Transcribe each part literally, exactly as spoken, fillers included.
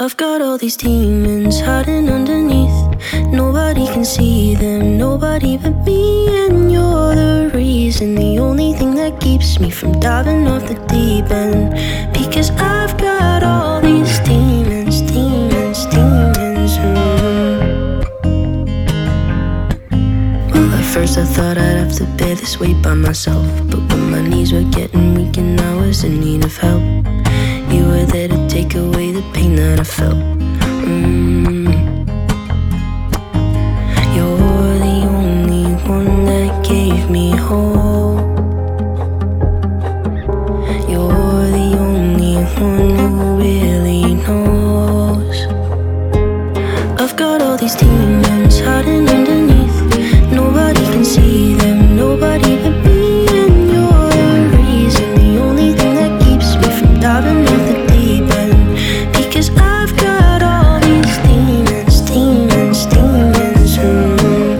I've got all these demons hiding underneath. Nobody can see them, nobody but me. And you're the reason, the only thing that keeps me from diving off the deep end. Because I've got all these demons, demons, demons. mm. Well, at first I thought I'd have to bear this weight by myself, but when my knees were getting weak and I was in need of help, you were there to take away the pain that I felt. mm. You're the only one that gave me hope. You're the only one who really knows. I've got all these demons hiding underneath. Nobody can see them, nobody but me. And you're the reason, the only thing that keeps me from diving off the deep end. Because I've got all these demons, demons, demons. mm.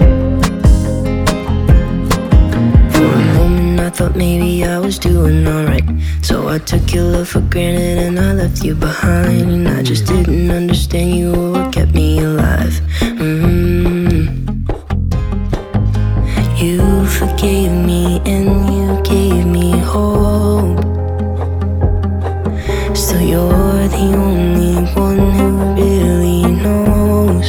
For a moment I thought maybe I was doing alright, so I took your love for granted and I left you behind. And I just didn't understand you were what kept me alive. mm. You forgave me and you gave me hope. Still you're the only one who really knows.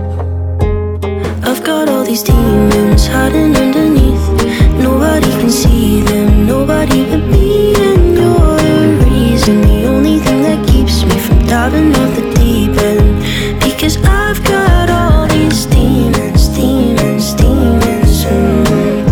I've got all these demons hiding underneath. Nobody can see them, nobody but me. And you're the reason, the only thing that keeps me from diving off the deep end. Because I've got all these demons, demons, demons. mm.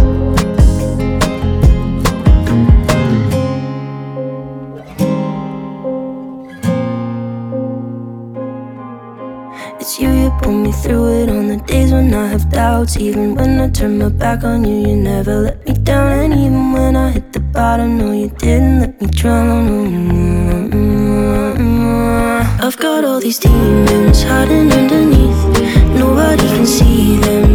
It's you, you pull me through it on the days when I have doubts. Even when I turn my back on you, you never let me down. And even when I hit the bottom, no, you didn't let me drown. I've got all these demons hiding underneath. Nobody can see them,